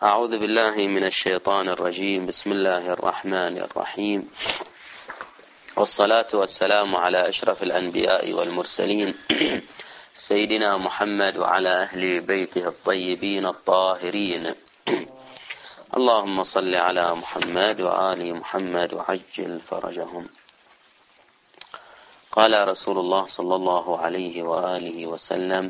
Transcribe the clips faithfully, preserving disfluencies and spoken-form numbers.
أعوذ بالله من الشيطان الرجيم. بسم الله الرحمن الرحيم، والصلاة والسلام على أشرف الأنبياء والمرسلين سيدنا محمد وعلى أهل بيته الطيبين الطاهرين. اللهم صل على محمد وآل محمد وعجل فرجهم. قال رسول الله صلى الله عليه وآله وسلم: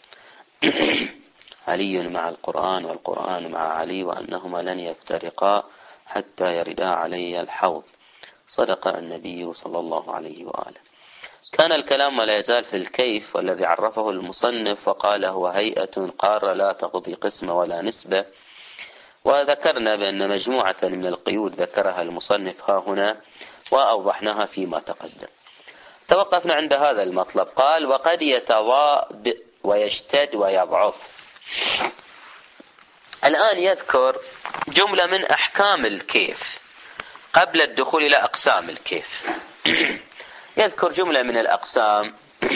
علي مع القرآن والقرآن مع علي، وأنهما لن يفترقا حتى يردا علي الحوض. صدق النبي صلى الله عليه وآله. كان الكلام لا يزال في الكيف، والذي عرفه المصنف وقال هو هيئة قارة لا تقضي قسمة ولا نسبة. وذكرنا بأن مجموعة من القيود ذكرها المصنف ها هنا وأوضحناها فيما تقدم. توقفنا عند هذا المطلب. قال: وقد يتضاد ويشتد ويضعف. الآن يذكر جملة من أحكام الكيف قبل الدخول إلى أقسام الكيف. يذكر جملة من الأقسام.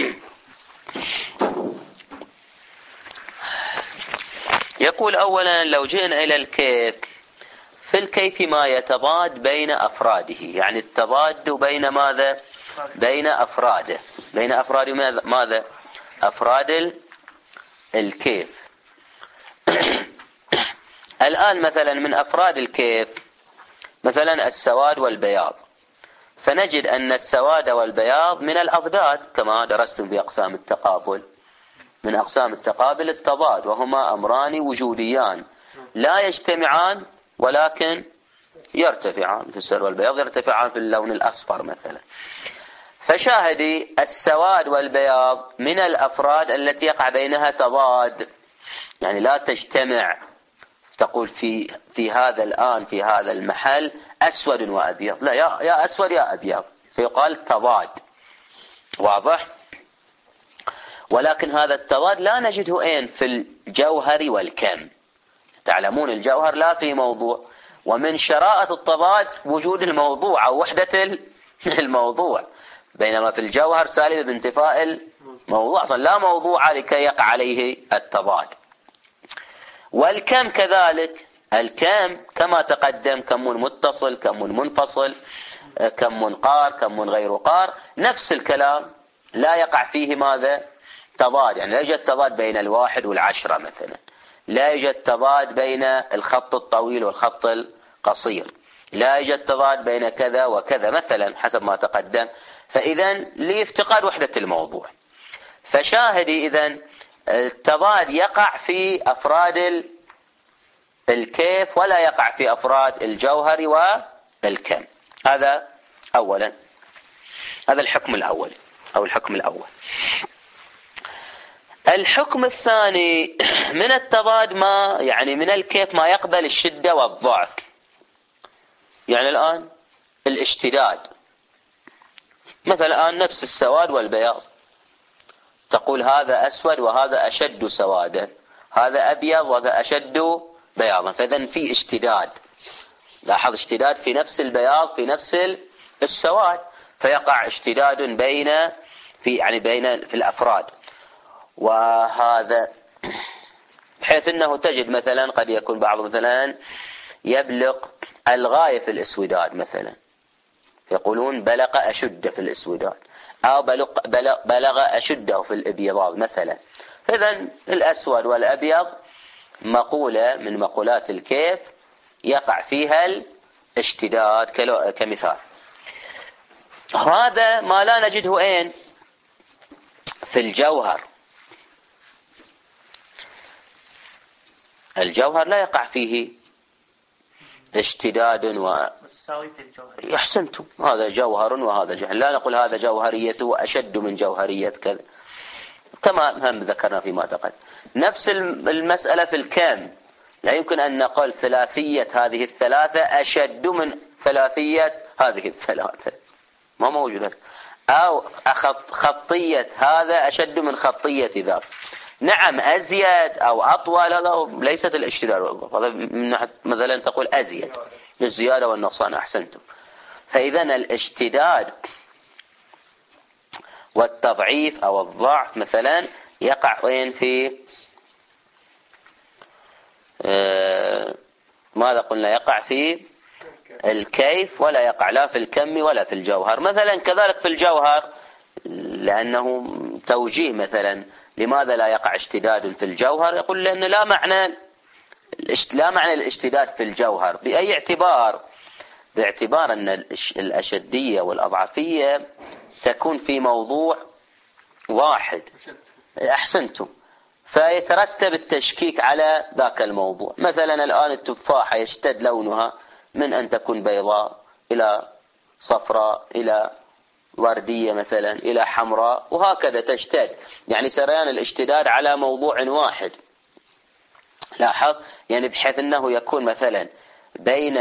يقول: أولا، لو جئنا إلى الكيف، في الكيف ما يتضاد بين أفراده، يعني التضاد بين ماذا؟ بين أفراده. بين أفراد ماذا؟ أفراد الكيف. الآن مثلا من أفراد الكيف مثلا السواد والبياض، فنجد أن السواد والبياض من الأضداد كما درستم في أقسام التقابل. من أقسام التقابل التضاد، وهما أمران وجوديان لا يجتمعان ولكن يرتفعان، مثل السواد والبياض يرتفعان في اللون الأصفر مثلا. فشاهدي السواد والبياض من الأفراد التي يقع بينها تضاد، يعني لا تجتمع. تقول في في هذا الآن في هذا المحل أسود وأبيض، لا، يا يا أسود يا أبيض، فيقال تضاد. واضح؟ ولكن هذا التضاد لا نجده أين؟ في الجوهر والكم. تعلمون الجوهر لا في موضوع، ومن شرائط التضاد وجود الموضوع أو وحدة الموضوع، بينما في الجوهر سالب بانتفاء الموضوع، أصلا لا موضوع لكي يقع عليه التضاد. والكم كذلك، الكم كما تقدم كم متصل، كم منفصل، كم قار، كم غير قار، نفس الكلام لا يقع فيه ماذا؟ تضاد. يعني لا يوجد تضاد بين الواحد والعشرة مثلا، لا يوجد تضاد بين الخط الطويل والخط القصير، لا يوجد تضاد بين كذا وكذا مثلا حسب ما تقدم. فإذا لافتقاد وحدة الموضوع. فشاهدي إذن التضاد يقع في أفراد الكيف ولا يقع في أفراد الجوهر والكم. هذا أولا، هذا الحكم الأول أو الحكم الأول. الحكم الثاني من التضاد ما يعني من الكيف ما يقبل الشدة والضعف. يعني الآن الاشتداد مثلا، الآن نفس السواد والبياض، تقول هذا أسود وهذا أشد سوادا، هذا أبيض وهذا أشد بياضا، فإذن في اشتداد. لاحظ اشتداد في نفس البياض في نفس السواد، فيقع اشتداد بين في يعني بين في الأفراد. وهذا بحيث أنه تجد مثلا قد يكون بعض مثلا يبلغ الغاية في الاسوداد مثلا، يقولون بلغ أشد في الاسوداد، أو بلغ, بلغ, بلغ أشده في الابيضاد مثلا. إذن الأسود والأبيض مقولة من مقولات الكيف يقع فيها الاشتداد كمثال. هذا ما لا نجده أين؟ في الجوهر. الجوهر لا يقع فيه اشتداد و يحسنتم، هذا جوهر وهذا جوهر، لا نقول هذا جوهريته أشد من جوهرية كذا، كما هم ذكرنا فيما تقدم. نفس المسألة في الكم، لا يمكن أن نقول ثلاثية هذه الثلاثة أشد من ثلاثية هذه الثلاثة، ما موجودة. أو خطية هذا أشد من خطية ذاك. نعم أزيد أو أطول، هذا ليست الاشتداد والضعف، هذا من ناحية مثلا تقول أزيد الزيادة والنقصان. أحسنتم. فإذا الاشتداد والتضعيف أو الضعف مثلا يقع وين؟ في ماذا قلنا؟ يقع في الكيف ولا يقع لا في الكم ولا في الجوهر. مثلا كذلك في الجوهر، لأنه توجيه مثلا لماذا لا يقع اشتداد في الجوهر؟ يقول لأن لا معنى لا معنى الاشتداد في الجوهر. بأي اعتبار؟ باعتبار أن الأشدية والأضعفية تكون في موضوع واحد. أحسنتم. فيترتب التشكيك على ذاك الموضوع. مثلا الآن التفاحة يشتد لونها من أن تكون بيضاء إلى صفراء إلى وردية مثلا إلى حمراء، وهكذا تشتد. يعني سريان الاشتداد على موضوع واحد. لاحظ، يعني بحيث أنه يكون مثلا بين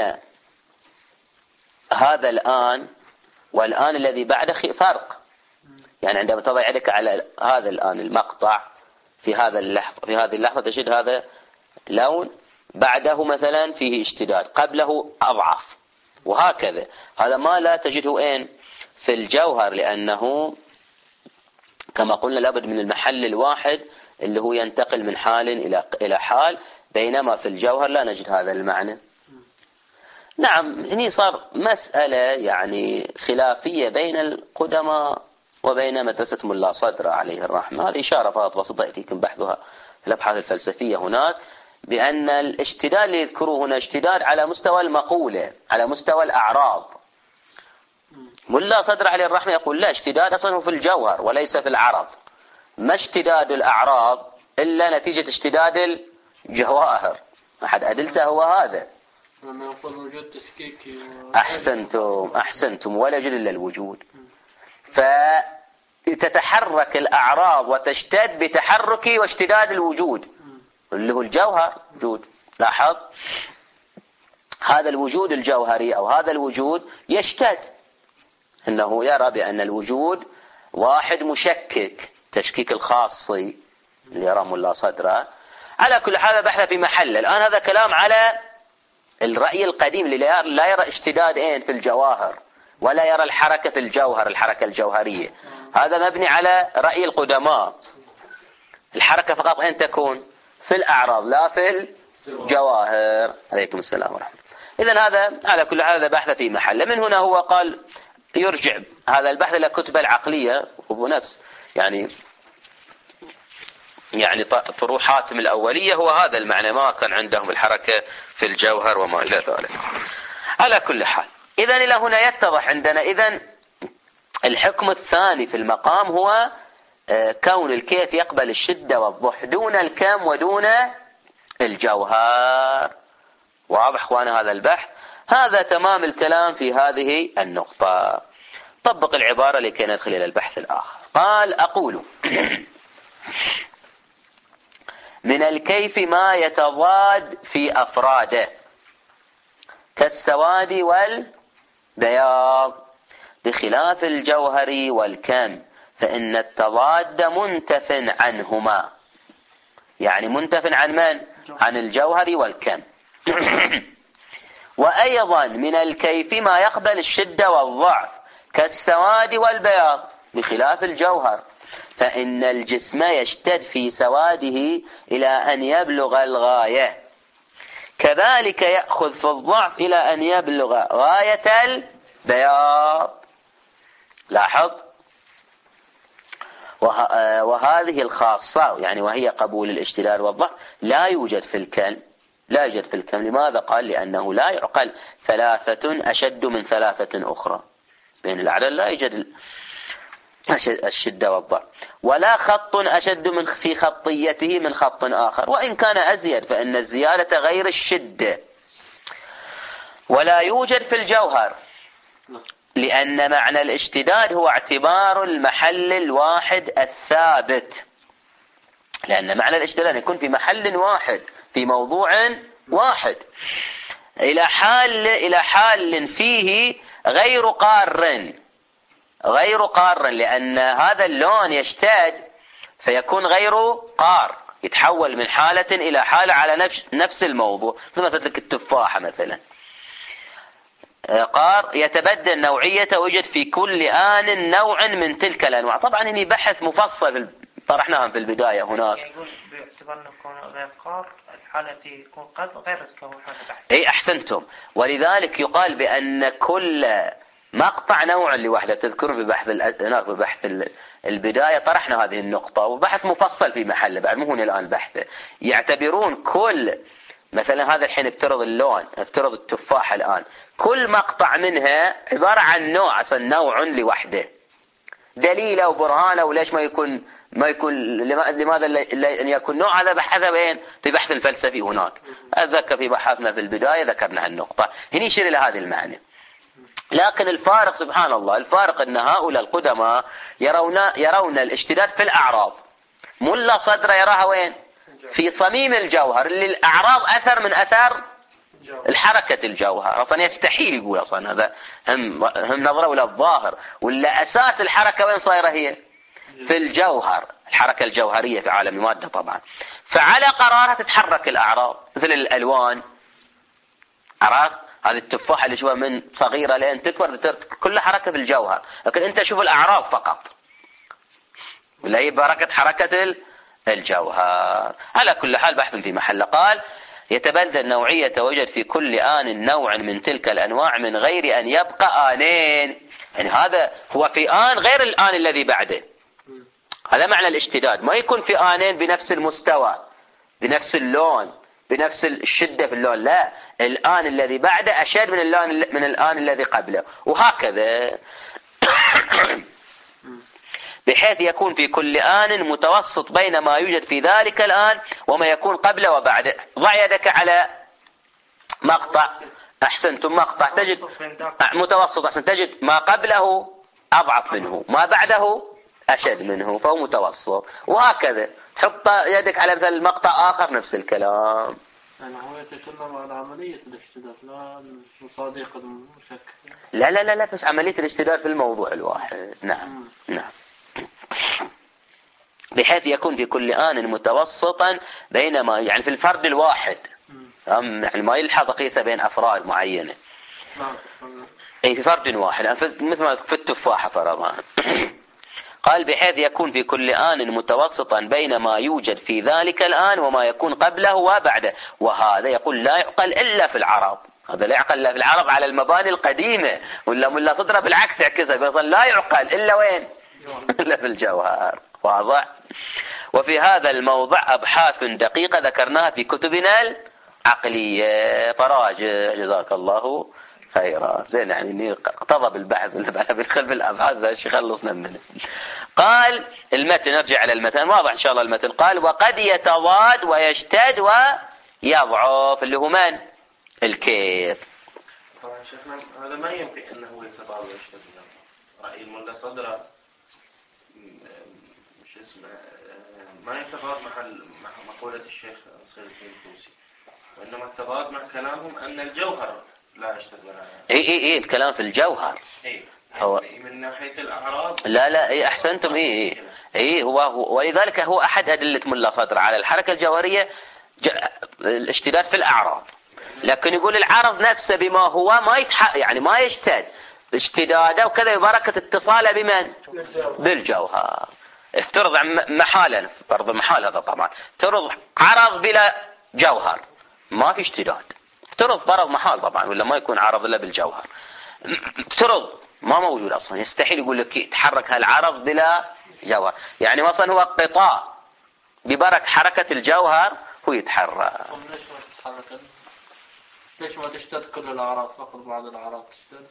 هذا الآن والآن الذي بعده فرق. يعني عندما تضع يدك على هذا الآن المقطع في هذا اللحظة في هذه اللحظة تجد هذا لون، بعده مثلا فيه اشتداد، قبله أضعف، وهكذا. هذا ما لا تجده أين في الجوهر، لأنه كما قلنا لابد من المحل الواحد اللي هو ينتقل من حال إلى إلى حال، بينما في الجوهر لا نجد هذا المعنى. نعم، هني صار مسألة يعني خلافية بين القدماء وبين مدرسة ملا صدر عليه الرحمة. هذه إشارة فقط بسيطة يأتيكم بحثها في الأبحاث الفلسفية هناك، بأن الاشتداد اللي يذكروه هنا اشتداد على مستوى المقولة، على مستوى الأعراض. ملا صدر عليه الرحمة يقول لا، اشتداد أصلا في الجوهر وليس في العرض. ما اشتداد الأعراض إلا نتيجة اشتداد الجواهر. أحد أدلته هو هذا. أحسنتم أحسنتم ولا يجوز إلا الوجود. فتتحرك الأعراض وتشتد بتحرك واشتداد الوجود اللي هو الجوهر وجود. لاحظ، هذا الوجود الجوهري أو هذا الوجود يشتد، إنه يرى بأن الوجود واحد مشكك، تشكيك الخاصي اللي يرى ملا صدره. على كل حال بحث في محله. الآن هذا كلام على الرأي القديم اللي لا يرى اشتداد اين في الجواهر ولا يرى الحركة في الجوهر، الحركة الجوهرية. هذا مبني على رأي القدماء. الحركة فقط اين تكون؟ في الأعراض لا في الجواهر. عليكم السلام ورحمة الله. إذن هذا على كل حال هذا بحث في محله. من هنا هو قال يرجع هذا البحث إلى كتب العقلية، وهو نفس يعني يعني طروحاتهم الأولية هو هذا المعنى، ما كان عندهم الحركة في الجوهر وما إلى ذلك. على كل حال إذن إلى هنا يتضح عندنا إذن الحكم الثاني في المقام هو كون الكيف يقبل الشدة والضح دون الكم ودون الجوهر. واضح اخوانا هذا البحث؟ هذا تمام الكلام في هذه النقطة. طبق العبارة لكي ندخل إلى البحث الآخر. قال أقول من الكيف ما يتضاد في أفراده كالسواد والبياض بخلاف الجوهر والكم، فإن التضاد منتف عنهما. يعني منتف عن من؟ عن الجوهر والكم. وأيضا من الكيف ما يقبل الشدة والضعف كالسواد والبياض بخلاف الجوهر، فإن الجسم يشتد في سواده إلى أن يبلغ الغاية، كذلك يأخذ في الضعف إلى أن يبلغ غاية البياض. لاحظ، وهذه الخاصة يعني وهي قبول الاشتداد والضعف لا يوجد في الكم. لا يوجد في الكم. لماذا؟ قال لأنه لا يعقل ثلاثة أشد من ثلاثة أخرى. بين الأعداد لا يوجد الشدة والضعف، ولا خط أشد من في خطيته من خط آخر، وإن كان أزيد فإن الزيادة غير الشدة. ولا يوجد في الجوهر، لأن معنى الاشتداد هو اعتبار المحل الواحد الثابت. لأن معنى الاشتداد يكون في محل واحد في موضوع واحد إلى حال إلى حال فيه غير قار غير قار لأن هذا اللون يشتد فيكون غير قار، يتحول من حالة إلى حالة على نفس نفس الموضوع. مثل تلك التفاحة مثلا قار يتبدل نوعيته ويوجد في كل آن نوع من تلك الأنواع. طبعا هنا بحث مفصل طرحناهم في البداية هناك. يعني يقول باعتبار أنه يكون غير قار الحالة يكون قد غير تكون حالة بحث. اي احسنتم. ولذلك يقال بأن كل مقطع نوع لوحده. تذكرون في بحث هناك في بحث البداية طرحنا هذه النقطة وبحث مفصل في محله بعد مو هنا الآن بحثه. يعتبرون كل مثلا هذا الحين افترض اللون افترض التفاحة الآن كل مقطع منها عبارة عن نوع أصلا نوع لوحده دليله وبرهانه وليش ما يكون ما يكون لماذا أن يكون نوع. هذا بحثه وين في بحث الفلسفي هناك. أتذكر في بحثنا في البداية ذكرنا هالنقطة. هنا يشير إلى هذه المعنى. لكن الفارق سبحان الله الفارق أن هؤلاء القدماء يرون يرون الاشتداد في الأعراض. ملا صدر يراها وين في صميم الجوهر اللي الأعراض أثر من أثر الحركة الجوهر. أصلا يستحيل يقول أصلا هذا هم, هم نظرة ولا الظاهر ولا أساس الحركة وين صايرة هي في الجوهر. الحركة الجوهرية في عالم المادة طبعا. فعلى قرارها تتحرك الأعراض مثل الألوان. عرفت هذه التفاحة اللي شوفها من صغيرة لين تكبر كل حركة في الجوهر. لكن أنت شوف الأعراض فقط ولا هي بركة حركة الجوهر. على كل حال بحث في محل. قال يتبدل نوعية توجد في كل آن نوع من تلك الأنواع من غير أن يبقى آنين. يعني هذا هو في آن غير الآن الذي بعده. هذا معنى الاشتداد. ما يكون في آنين بنفس المستوى بنفس اللون بنفس الشدة في اللون. لا الآن الذي بعده أشد من الآن من الآن الذي قبله وهكذا بحيث يكون في كل آن متوسط بين ما يوجد في ذلك الآن وما يكون قبله وبعده. ضع يدك على مقطع أحسنتم مقطع تجد متوسط أحسن تجد ما قبله أضعف منه ما بعده أشد منه فهو متوسط وهكذا. تحط يدك على مثل مقطع آخر نفس الكلام. يعني هو يتكلم عن عملية الاشتداد لا المصادق المشكلة. لا لا لا لا بس عملية الاشتداد في الموضوع الواحد. نعم نعم. بحيث يكون في كل آن متوسطا بينما يعني في الفرد الواحد يعني ما يلحظ قيسه بين أفراد معينة. أي في فرد واحد مثل ما في التفاحة فرضا. قال بحيث يكون في كل آن متوسطا بين ما يوجد في ذلك الآن وما يكون قبله وبعده. وهذا يقول لا يعقل إلا في العرب. هذا لا يعقل إلا في العرب على المباني القديمة ولا ملا صدره بالعكس يعكسها يقول لا يعقل إلا وين إلا في الجوهر. واضح. وفي هذا الموضع أبحاث دقيقة ذكرناها في كتبنا العقلية فراجع جزاك الله خيرا. زين يعني اقتضى بالبحث بالخلف بالأبحاث ذا الشيء خلصنا منه. قال المتن نرجع على المتن واضح إن شاء الله المتن. قال وقد يتضاد ويشتد ويضعف اللي هو من الكيف. طبعا شيخنا هذا ما يمكن أنه يتضاد ويشتد. رأي الملا صدره مش اسمه ما يتضاد مع مقولة الشيخ نصير الدين الطوسي وإنما التضاد مع كلامهم أن الجوهر لا يشتد ولا اي اي اي الكلام في الجوهر. اي هو من ناحية الأعراض. لا لا اي احسنتم. اي اي اي هو, هو ولذلك هو احد ادلة ملا صدر على الحركة الجوهرية الاشتداد في الأعراض. لكن يقول العرض نفسه بما هو ما يتح يعني ما يشتد اشتداده وكذا ببركة اتصاله بمن بالجوهر. افترض محالا فرض محال هذا طبعا افترض عرض بلا جوهر ما في اشتداد. افترض فرض محال طبعا ولا ما يكون عرض الا بالجوهر. افترض ما موجود اصلا يستحيل يقول لك يتحرك هالعرض بلا جوهر. يعني مثلا هو قطاع ببركة حركة الجوهر هو يتحرك. ليش ما تتحرك؟ ليش ما تشتد كل الأعراض فقط بعض الأعراض تشتد؟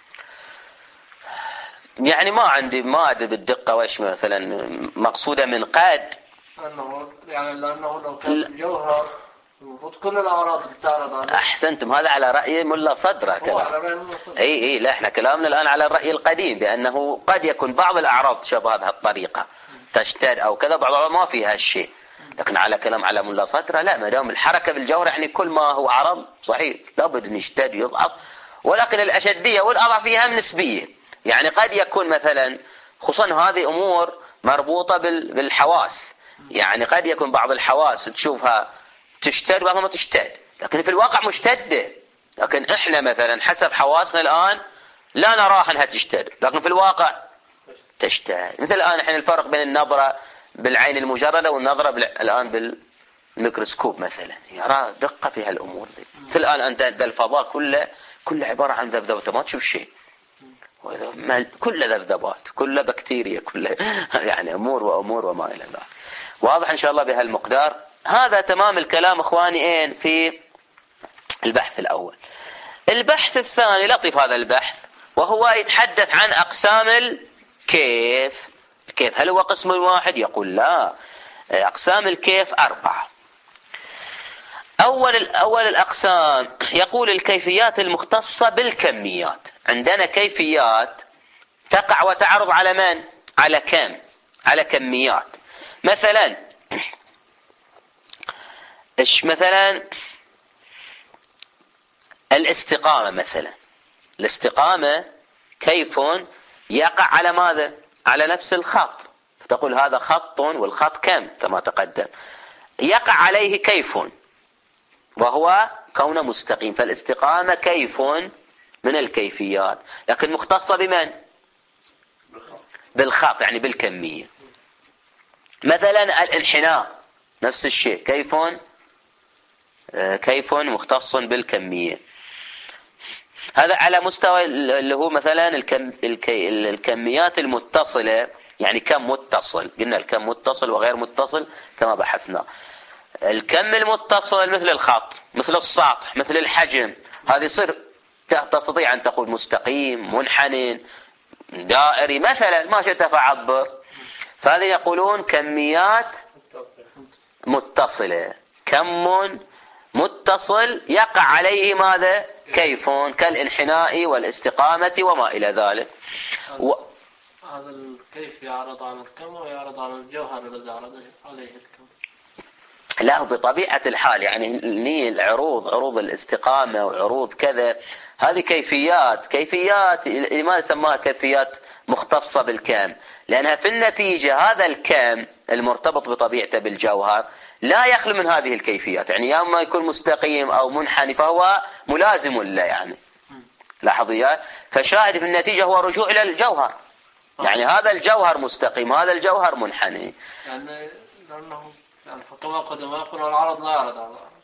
يعني ما عندي ما أدري بالدقة وإيش مثلا مقصودة من قد أنه يعني لأنه لو كان الجوهر المفروض كل الأعراض تتعرض عليه. أحسنتم. هذا على رأي ملا صدره كلام. أي أي لا إحنا كلامنا الآن على الرأي القديم بأنه قد يكون بعض الأعراض شبه هذه الطريقة تشتد أو كذا بعضها ما فيها الشيء. لكن على كلام على ملا صدره لا ما دام الحركة بالجوهر يعني كل ما هو عرض صحيح لابد أن يشتد ويضعف. ولكن الأشدية والأضعف فيها نسبية. يعني قد يكون مثلا خصوصا هذه أمور مربوطة بالحواس. يعني قد يكون بعض الحواس تشوفها تشتد وبعضها ما تشتد لكن في الواقع مشتدة. لكن إحنا مثلا حسب حواسنا الآن لا نراها أنها تشتد لكن في الواقع تشتد. مثل الآن إحنا الفرق بين النظرة بالعين المجردة والنظرة الآن بالميكروسكوب مثلا يرى دقة في هالأمور دي. مثل الآن أنت الفضاء كله كله عبارة عن ذبذبات ما تشوف شيء، كله ذبذبات كله بكتيريا كله يعني أمور وأمور وما إلى ذلك. واضح إن شاء الله بهالمقدار. هذا تمام الكلام إخواني إيه في البحث الأول. البحث الثاني لطيف هذا البحث، وهو يتحدث عن أقسام الكيف. كيف هل هو قسم واحد؟ يقول لا، أقسام الكيف أربعة. أول أول الأقسام يقول الكيفيات المختصة بالكميات. عندنا كيفيات تقع وتعرض على من؟ على كم؟ على كميات. مثلا إيش مثلا الاستقامة مثلا. الاستقامة كيف يقع على ماذا؟ على نفس الخط، فتقول هذا خط والخط كم كما تقدم، يقع عليه كيف وهو كونه مستقيم. فالاستقامة كيف من الكيفيات، لكن مختصة بمن؟ بالخط يعني بالكمية. مثلا الانحناء نفس الشيء، كيف كيف مختص بالكمية. هذا على مستوى اللي هو مثلا الكم الكي الكميات المتصلة، يعني كم متصل، قلنا الكم متصل وغير متصل كما بحثنا. الكم المتصل مثل الخط، مثل السطح، مثل الحجم، هذه يصير تستطيع أن تقول مستقيم، منحني، دائري مثلا، ما شئت فعبر. فهذا يقولون كميات متصلة، كم متصل يقع عليه ماذا؟ كيف، كالانحناء والاستقامة وما إلى ذلك. و... هذا الكيف يعرض على الكم ويعرض على الجوهر الذي عرض عليه الكم. لا، بطبيعة الحال يعني ني العروض، عروض الاستقامة وعروض كذا، هذه كيفيات. كيفيات لماذا سماها كيفيات مختصة بالكم؟ لأنها في النتيجة هذا الكم المرتبط بطبيعته بالجوهر لا يخلو من هذه الكيفيات. يعني يا اما يكون مستقيم أو منحني فهو ملازم له يعني. لاحظوا، فشاهد في النتيجة هو رجوع إلى الجوهر. يعني هذا الجوهر مستقيم، هذا الجوهر منحني. يعني لأنه يعني كما قدم يقول العرض لا يعرض على العرض.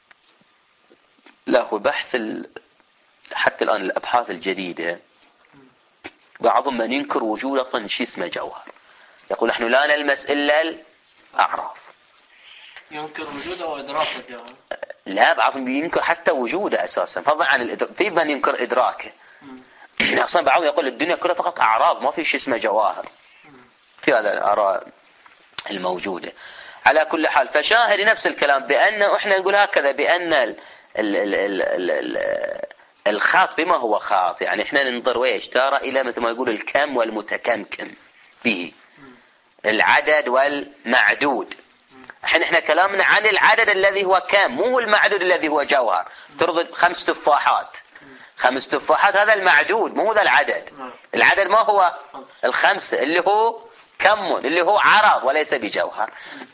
لا، هو بحث ال... حتى الآن الأبحاث الجديدة بعضهم من ينكر وجود أصلا شيء اسمه جوهر، يقول نحن لا نلمس إلا الأعراف. ينكر وجوده وإدراكه يعني. لا، بعضهم ينكر حتى وجوده أساسا، فضلا عن الإدراك. في من ينكر إدراكه. أصلا بعضهم يقول الدنيا كلها فقط أعراض، ما في شيء اسمه جواهر. في هذا الآراء الموجودة. على كل حال فشاهد نفس الكلام، بأن إحنا نقول هكذا، بأن ال ال ال ال ال ال الخاط بما هو خاط، يعني إحنا ننظر ويش ترى إلى مثل ما يقول الكم والمتكمكم به، العدد والمعدود. الحين إحنا كلامنا عن العدد الذي هو كم، مو المعدود الذي هو جوهر. ترضي خمس تفاحات، خمس تفاحات هذا المعدود، مو ذا العدد. العدد ما هو؟ الخمسة، اللي هو كم، اللي هو عرض وليس بجوهر.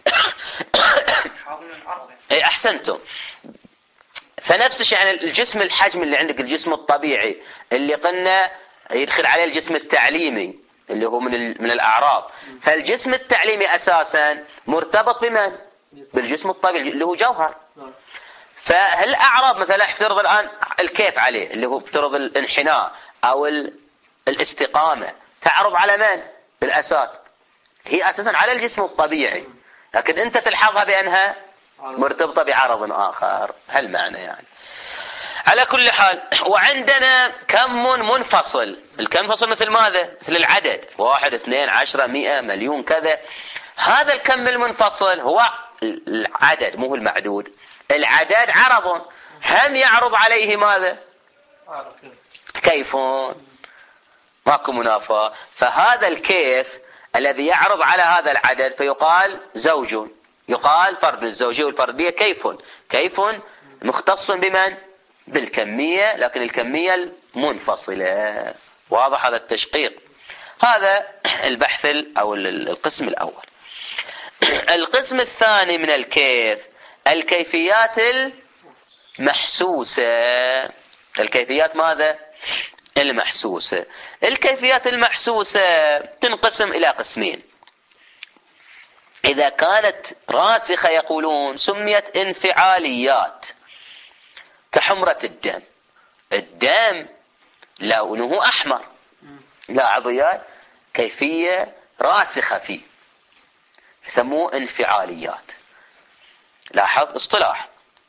اي احسنتم. فنفس الشيء يعني الجسم الحجم اللي عندك، الجسم الطبيعي اللي قلنا يدخل عليه الجسم التعليمي اللي هو من من الاعراض. فالجسم التعليمي اساسا مرتبط بمن؟ بالجسم الطبيعي اللي هو جوهر. فهل اعراض مثلا افترض الان الكيف عليه اللي هو افترض الانحناء او الاستقامة تعرض على من بالاساس؟ هي اساسا على الجسم الطبيعي، لكن انت تلحظها بانها مرتبطة بعرض اخر. هل معنى يعني؟ على كل حال، وعندنا كم منفصل. الكم منفصل مثل ماذا؟ مثل العدد، واحد اثنين عشرة مئة مليون كذا. هذا الكم المنفصل هو العدد مو المعدود. العدد عرض، هم يعرض عليه ماذا؟ كيف، ماكو منافاة. فهذا الكيف الذي يعرض على هذا العدد فيقال زوج، يقال فرد. الزوجية والفردية كيف، كيف مختص بمن؟ بالكمية، لكن الكمية المنفصلة. واضح هذا التشقيق؟ هذا البحث أو القسم الأول. القسم الثاني من الكيف الكيفيات المحسوسة. الكيفيات ماذا؟ المحسوسة. الكيفيات المحسوسة تنقسم إلى قسمين. إذا كانت راسخة يقولون سميت انفعاليات كحمرة الدم. الدم لونه أحمر، لاحظوا وياي كيفية راسخة فيه، يسموه انفعاليات. لاحظ اصطلاح.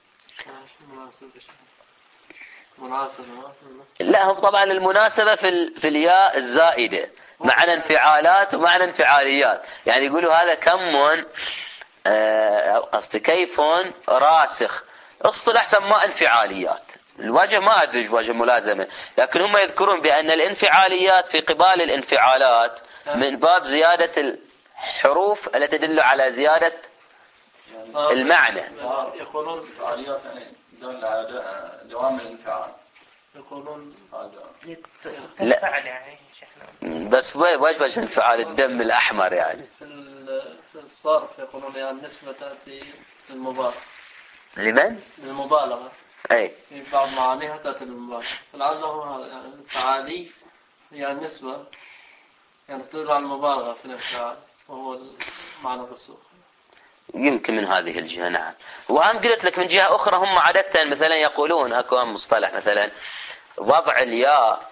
لا هم طبعا المناسبة في في الياء الزائدة، معنى انفعالات ومعنى انفعاليات، يعني يقولوا هذا كم قصدي كيف راسخ. اصطلاح سماه انفعاليات. الوجه ما أدري وجه ملازمة، لكن هم يذكرون بأن الانفعاليات في قبال الانفعالات من باب زيادة الحروف التي تدل على زيادة المعنى. يقولون فعاليات يعني دوام الانفعال، يقولون لا يعني بس وش وجه انفعال الدم الأحمر يعني في الصرف يقولون يعني النسبة تأتي للمبالغة. لمن؟ للمبالغة. أي في بعض معانيها تأتي للمبالغة. فلعله هذا يعني الفعالي هي يعني النسبة يعني تدل على المبالغة في الانفعال، وهو معنى الرسوخ. يمكن من هذه الجهة نعم. وهم قلت لك من جهة أخرى هم عادة مثلا يقولون أكو مصطلح مثلا وضع الياء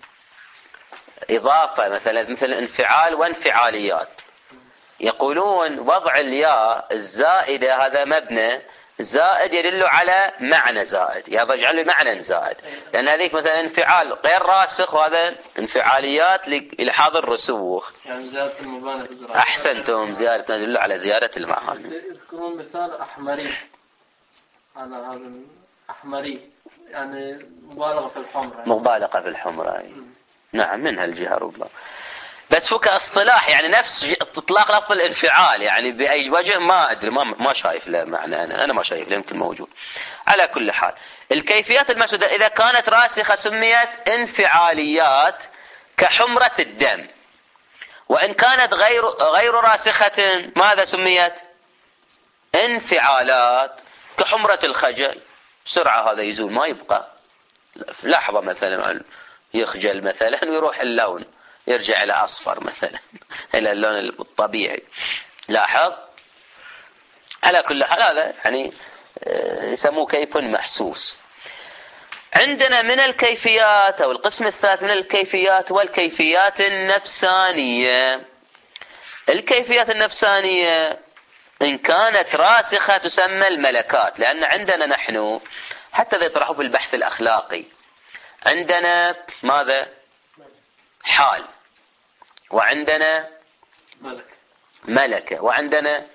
إضافة مثلا مثل انفعال وانفعاليات، يقولون وضع الياء الزائدة هذا مبنى زائد يدل على معنى زائد، يجعل له معنى زائد، لأن هذيك مثلا انفعال غير راسخ وهذا انفعاليات لإلحاظ الرسوخ. يعني زيادة المبالغة. أحسنتم، زيادة تدل على زيادة المعاني. يذكرون مثال أحمري، على هذا أحمري يعني مبالغة في الحمرة. مبالغة في الحمرة. نعم من هالجهة ربما. بس هو كاصطلاح يعني نفس اطلاق لفظ الانفعال يعني بأي وجه ما أدري، ما ما شايف له معنى، أنا أنا ما شايف له، يمكن موجود. على كل حال الكيفيات المقصودة إذا كانت راسخة سميت انفعاليات كحمرة الدم، وإن كانت غير غير راسخة ماذا سميت؟ انفعالات كحمرة الخجل. بسرعة هذا يزول ما يبقى، لحظة مثلا يخجل مثلا ويروح اللون يرجع إلى أصفر مثلا إلى اللون الطبيعي. لاحظ. على كل حال هذا يعني يسموه كيف محسوس. عندنا من الكيفيات أو القسم الثالث من الكيفيات والكيفيات النفسانية. الكيفيات النفسانية إن كانت راسخة تسمى الملكات، لأن عندنا نحن حتى إذا يطرحوا في البحث الأخلاقي عندنا ماذا؟ حال، وعندنا ملك ملكة، وعندنا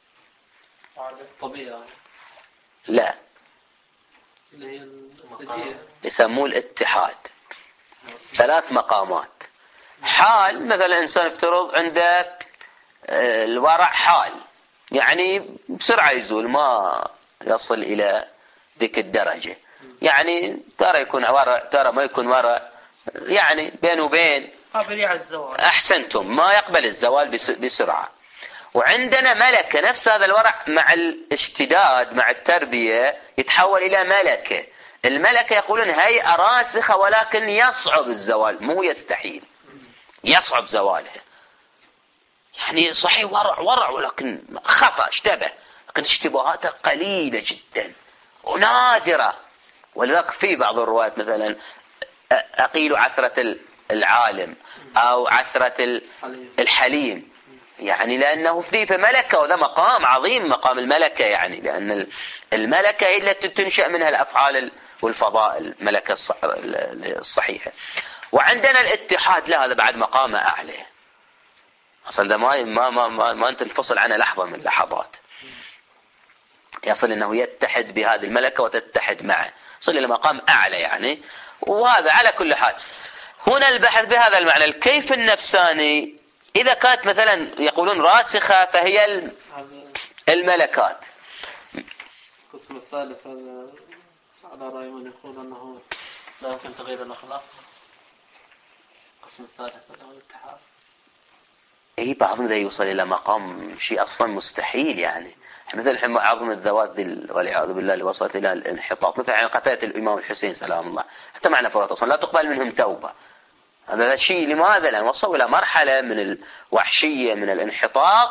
طبيعة لا اللي هي السجية يسموه الاتحاد. ثلاث مقامات. حال مثلا إنسان افترض عندك الورع حال يعني بسرعة يزول ما يصل إلى ذيك الدرجة، يعني ترى يكون ورع ترى ما يكون ورع، يعني بين وبين قابل على الزوال. أحسنتم، ما يقبل الزوال بسرعة. وعندنا ملكة نفس هذا الورع مع الاشتداد مع التربية يتحول إلى ملكة. الملكة يقولون هيئة راسخة ولكن يصعب الزوال، مو يستحيل، يصعب زوالها. يعني صحيح ورع ورع ولكن خفى اشتبه، لكن اشتباهاته قليلة جدا ونادرة. ولذلك في بعض الروايات مثلا أقيل عثرة العالم أو عثرة الحليم، يعني لأنه في ملكة، وذا مقام عظيم مقام الملكة، يعني لأن الملكة هي التي تنشأ منها الأفعال والفضائل، الملكة الصحيحة. وعندنا الاتحاد، لا هذا بعد مقام أعلى، أصلا ما ما ما ما, ما أنت تنفصل عنه لحظة من اللحظات، يصل أنه يتحد بهذه الملكة وتتحد معه، يصل إلى مقام أعلى يعني. وهذا على كل حال هنا البحث بهذا المعنى. الكيف النفساني إذا كانت مثلا يقولون راسخة فهي الملكات. القسم الثالث هذا على رأي من يقول أنه لا يمكن تغيير الأخلاق. القسم الثالث هذا الاتحاد. اي بعضهم ذا يوصل الى مقام شيء اصلا مستحيل، يعني مثل عظم الذوات والعياذ بالله اللي وصلت الى الانحطاط، مثل يعني قتلة الامام الحسين سلام الله، حتى معنى فرات اصلا لا تقبل منهم توبه. هذا الشيء لماذا؟ لان وصلوا الى مرحله من الوحشيه من الانحطاط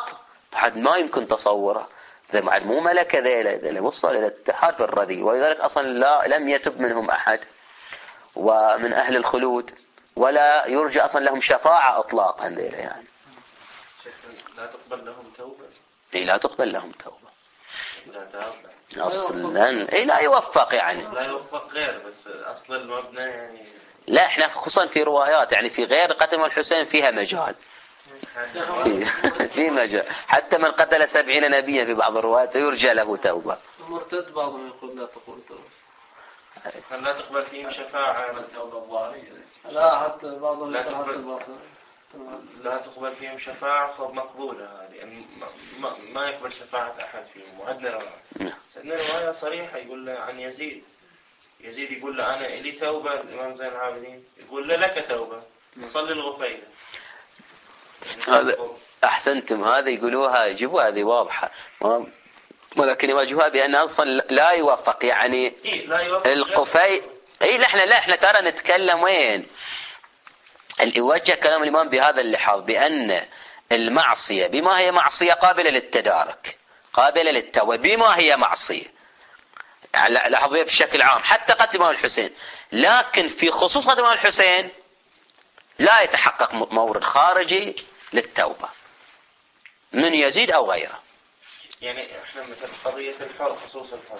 بعد ما يمكن تصوره. إذا بعد مو ملكة ذيلا، إذا وصل إلى اتحاد بالرذيل، ولذلك أصلا لا لم يتب منهم أحد ومن أهل الخلود، ولا يرجى أصلا لهم شفاعة إطلاقا ذيلا يعني. لا تقبل لهم توبة. إيه لا تقبل لهم توبة. لا تاب. أصلا إيه لا يوفق يعني. لا يوفق غير، بس أصل المبنى يعني. لا إحنا خصوصا في روايات يعني في غير قتل الحسين فيها مجال. في, في مجال حتى من قتل سبعين نبيا في بعض الروايات يرجى له توبة. مرتد بعضهم يقول لا تقول توبة. لا تقبل فيهم شفاعة من توبة الظاهرية. لا حتى بعضهم لا يقول حتى تقبل الباطل. لا تقبل فيهم شفاعة فمقبولة هذه، ما, ما, ما يقبل شفاعة أحد فيهم. وعندنا رواية عندنا رواية صريحة يقول عن يزيد يزيد يقول له أنا إلي توبة. الإمام زين العابدين يقول له لك توبة نصلي الغفيلة. هذا أحسنتم، هذا يقولوها يجيبوها هذه واضحة، ولكن يواجهوها بأن أصلا لا يوفق يعني. إيه لا يوفق القفي إيه لا إحنا لا إحنا ترى نتكلم وين اللي يوجه كلام الإمام بهذا اللحاظ بأن المعصية بما هي معصية قابلة للتدارك قابلة للتوبة بما هي معصية لاحظوا بشكل عام حتى قتل الإمام الحسين، لكن في خصوص قتل الإمام الحسين لا يتحقق مورد خارجي للتوبة من يزيد أو غيره. يعني احنا مثل قضية الحر، خصوص الحر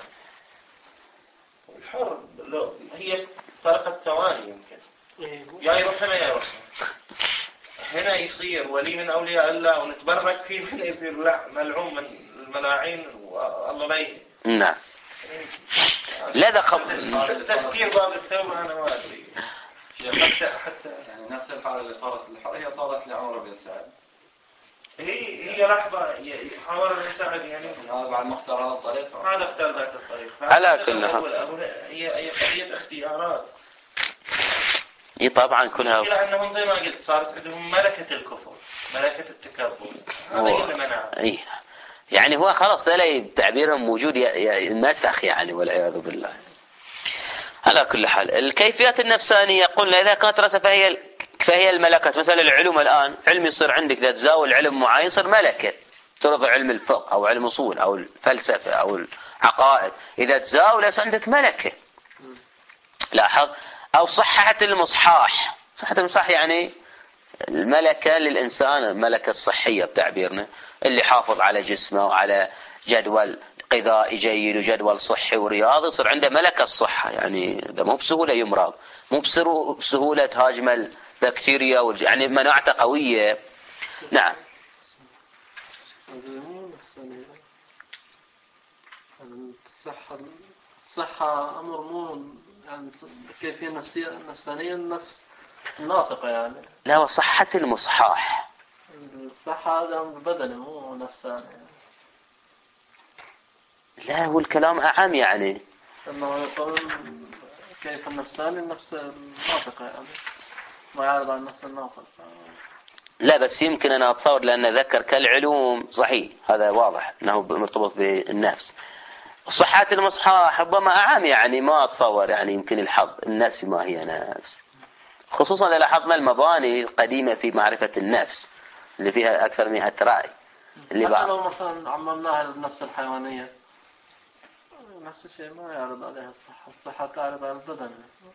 الحر لو هي فرقة ثواني يمكن يا يروح هنا يا يروح هنا يصير ولي من أولياء الله ونتبرك فيه، هنا يصير لا ملعون من الملاعين والله لا. نعم لا ذا تسكير باب التوبة أنا ما أدري. حتى حتى يعني نفس الحالة اللي صارت هي صارت لعمر بن سعد. هي هي لحظة عمر بن سعد يعني هذا بعد ما اختار هذا الطريق. هذا اختار ذات الطريق. على كل حال هي هي قضية اختيارات. اي طبعا كلها. المشكلة انهم زي ما قلت صارت عندهم ملكة الكفر، ملكة التكبر. هذا اللي منعه. اي يعني هو خلاص لا تعبيرهم موجود مسخ يعني والعياذ بالله. على كل حال الكيفيات النفسانية قلنا إذا كانت رأسها فهي فهي الملكات. مثلا العلوم الآن علم يصير عندك إذا تزاول علم معين يصير ملكة، ترضى علم الفقه أو علم أصول أو الفلسفة أو العقائد، إذا تزاول يصير عندك ملكة. لاحظ. أو صحة المصحاح، صحة المصحاح يعني الملكة للإنسان، الملكة الصحية بتعبيرنا، اللي حافظ على جسمه وعلى جدول غذائي جيد وجدول صحي ورياضي يصير عنده ملكة الصحة. يعني ده مو بسهولة يمرض، مو بسهولة تهاجم البكتيريا والج... يعني مناعته قوية. نعم. الصحة الصحة أمر مو يعني كيفية نفسية نفسانية النفس الناطقة يعني. لا وصحة المصحاح. الصحة هذا أمر بدني مو نفساني يعني. لا هو الكلام أعم يعني. إنه يقول كيف النفساني النفس الناطقة يعني ما يعرض عن النفس الناطقة. لا بس يمكن أنا أتصور لأن ذكر كالعلوم صحيح هذا واضح أنه مرتبط بالنفس. صحة المصحاح ربما أعم يعني ما أتصور يعني يمكن الحظ النفس ما هي نفس، خصوصا إذا لاحظنا المباني القديمة في معرفة النفس اللي فيها أكثر من مئة رأي. اللي حتى لو مثلا عممناها للنفس الحيوانية نفس الشيء ما يعرض عليها الصحة، الصحة تعرض على البدن.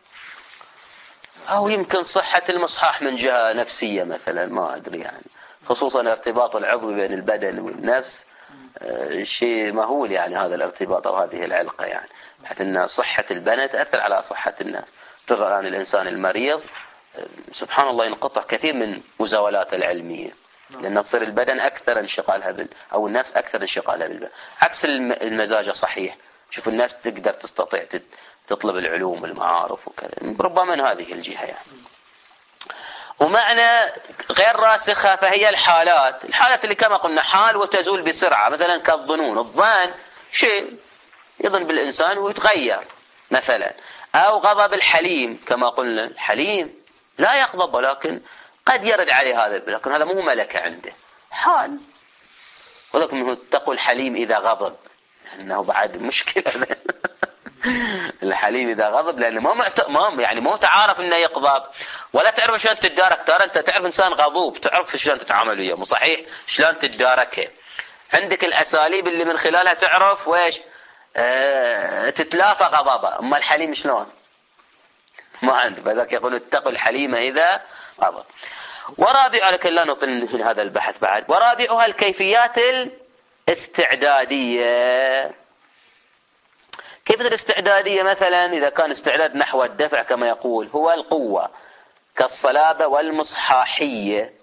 أو يمكن صحة المصحاح من جهة نفسية مثلا ما أدري يعني، خصوصا ارتباط العضو بين البدن والنفس آه شيء مهول يعني هذا الارتباط أو هذه العلاقة يعني، بحيث أن صحة البدن تأثر على صحة النفس. ترى الآن الإنسان المريض آه سبحان الله ينقطع كثير من مزاولاته العلمية لأن تصير البدن أكثر انشغالها بال أو النفس أكثر انشغالها بالبدن، عكس المزاج صحيح. شوف الناس تقدر تستطيع تطلب العلوم والمعارف وكذا ربما من هذه الجهة يعني. ومعنى غير راسخة فهي الحالات، الحالات اللي كما قلنا حال وتزول بسرعة، مثلا كالظنون. الظن شيء يظن بالإنسان ويتغير مثلا، أو غضب الحليم كما قلنا الحليم لا يغضب ولكن قد يرد عليه هذا، لكن هذا مو ملكة عنده حال. ولكن منه اتقوا الحليم إذا غضب لأنه بعد مشكلة الحليم إذا غضب لأنه ما معت... ما يعني مو تعارف إنه يغضب ولا تعرف شلون تتدارك. ترى أنت تعرف إنسان غضوب تعرف شلون تتعامل وياه، مو صحيح شلون تتداركه. عندك الأساليب اللي من خلالها تعرف ويش اه تتلافى غضبه. أما الحليم شلون؟ ما عنده. فذاك يقول اتقوا الحليم إذا غضب. ورابع، لكن لا نطل في هذا البحث بعد. ورابعها الكيفيات الاستعدادية. كيف الاستعدادية؟ مثلا إذا كان استعداد نحو الدفع كما يقول هو القوة كالصلابة والمصحاحية.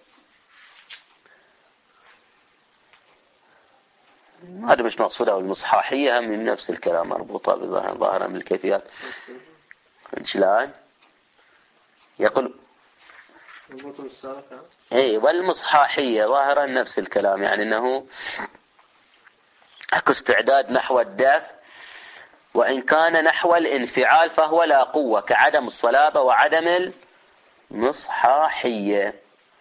هذا مش مقصودة. والمصحاحية هم من نفس الكلام مربوطة بظاهرة من الكيفيات. شلون يقول اي والمصحاحية ظاهرا نفس الكلام، يعني انه اكو استعداد نحو الدفع، وان كان نحو الانفعال فهو لا قوة كعدم الصلابة وعدم المصحاحية.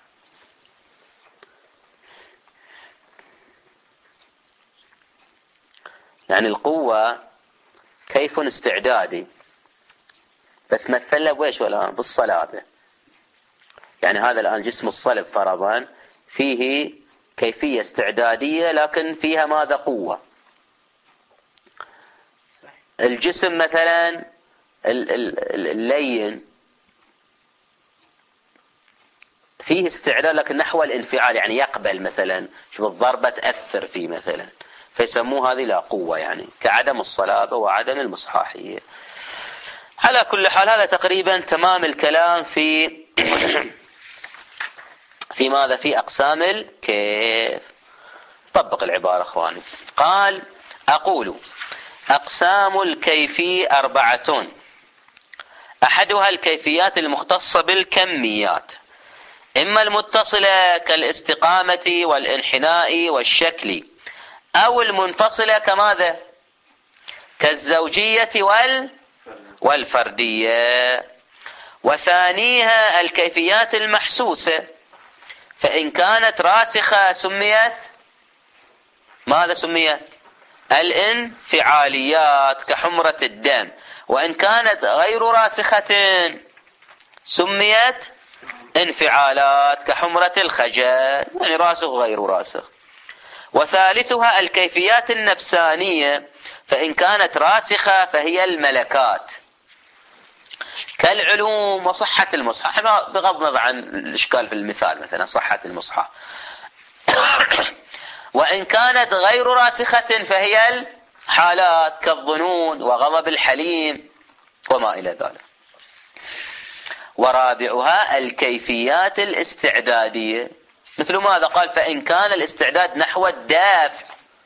يعني القوة كيف استعدادي، بس مثل بويش ولا بالصلابة. يعني هذا الآن جسم الصلب فرضا فيه كيفية استعدادية لكن فيها ماذا؟ قوة. الجسم مثلا اللين فيه استعداد لكن نحو الانفعال، يعني يقبل مثلا شوف الضربة تأثر فيه مثلا، فيسموه هذه لا قوة، يعني كعدم الصلابة وعدم المصحاحية. على كل حال هذا تقريبا تمام الكلام في في ماذا؟ في أقسام الكيف. طبق العبارة أخواني. قال أقول أقسام الكيف أربعة. أحدها الكيفيات المختصة بالكميات، إما المتصلة كالاستقامة والانحناء والشكل، أو المنفصلة كماذا؟ كالزوجية وال والفردية. وثانيها الكيفيات المحسوسة، فإن كانت راسخة سميت ماذا سميت؟ الانفعاليات كحمرة الدم، وإن كانت غير راسخة سميت انفعالات كحمرة الخجل، يعني راسخ غير راسخ. وثالثها الكيفيات النفسانية، فإن كانت راسخة فهي الملكات كالعلوم وصحة المصحف، بغض النظر عن الإشكال في المثال مثلا صحة المصحف. وإن كانت غير راسخة فهي الحالات كالظنون وغضب الحليم وما إلى ذلك. ورابعها الكيفيات الاستعدادية، مثل ماذا؟ قال فإن كان الاستعداد نحو الدافع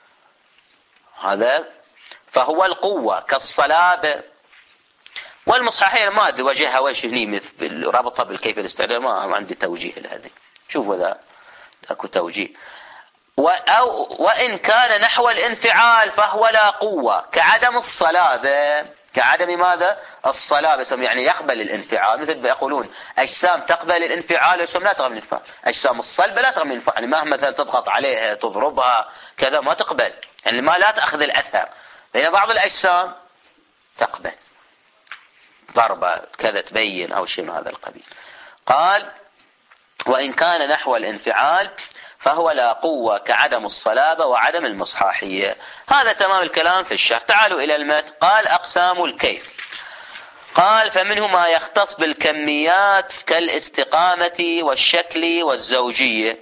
هذا فهو القوة كالصلابة والمصحاحية. ما أدري وجهها وجه هني مثل رابطة بالكيف الاستعداد، ما عندي توجيه لهذه. شوفوا ذا اكو توجيه. أو وإن كان نحو الانفعال فهو لا قوة كعدم الصلابة. كعدم ماذا؟ الصلابة، يعني يقبل الانفعال. مثل بيقولون أجسام تقبل الانفعال وأجسام لا تقبل الانفعال. أجسام الصلبة لا تقبل الانفعال، يعني مهما مثلا تضغط عليها تضربها كذا ما تقبل، يعني ما لا تأخذ الأثر. بين بعض الأجسام تقبل ضربة كذا تبين أو شيء من هذا القبيل. قال وإن كان نحو الانفعال فهو لا قوة كعدم الصلابة وعدم المصحاحية. هذا تمام الكلام في الشرح. تعالوا إلى المتن. قال أقسام الكيف. قال فمنه ما يختص بالكميات كالاستقامة والشكل والزوجية،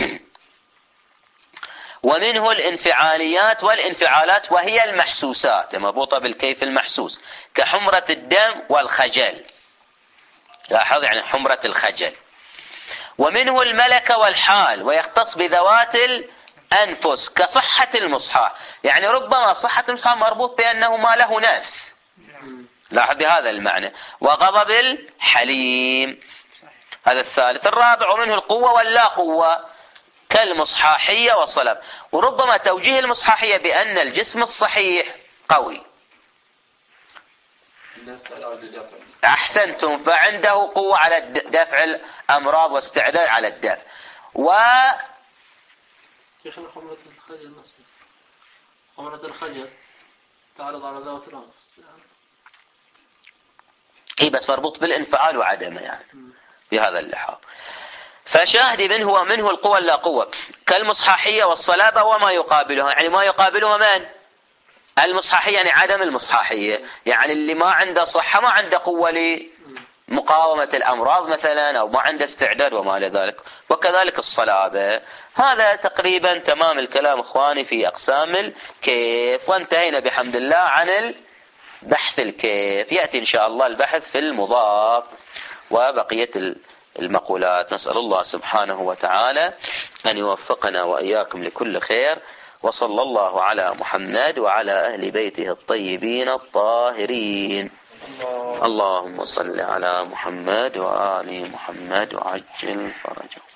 ومنه الانفعاليات والانفعالات وهي المحسوسات مربوطة بالكيف المحسوس كحمرة الدم والخجل. لاحظ يعني حمرة الخجل. ومنه الملكة والحال، ويختص بذوات الأنفس كصحة المصحاح، يعني ربما صحة المصحاح مربوط بأنه ما له نفس، لاحظ بهذا المعنى. وغضب الحليم هذا الثالث. الرابع ومنه القوة واللا قوة كالمصحاحية والصلب، وربما توجيه المصحاحية بأن الجسم الصحيح قوي. أحسنتم، فعنده قوة على دفع الأمراض واستعداد على الدفع. و حمرة الخجل نفسه، حمرة الخجل تعرض على ذوات الأنفس يعني. إيه بس مربوط بالانفعال وعدمه يعني في هذا اللحاظ. فشاهد منه ومنه القوة لا قوة كالمصحاحية والصلابة وما يقابلها. يعني ما يقابلها من؟ المصحاحية، يعني عدم المصحاحية، يعني اللي ما عنده صحة ما عنده قوة لمقاومة الأمراض مثلا، أو ما عنده استعداد وما إلى ذلك. وكذلك الصلابة. هذا تقريبا تمام الكلام إخواني في أقسام الكيف، وانتهينا بحمد الله عن البحث الكيف. يأتي إن شاء الله البحث في المضاف وبقية المقولات. نسأل الله سبحانه وتعالى أن يوفقنا وإياكم لكل خير، وصلى الله على محمد وعلى أهل بيته الطيبين الطاهرين. اللهم صل على محمد وآل محمد وعجل فرجه.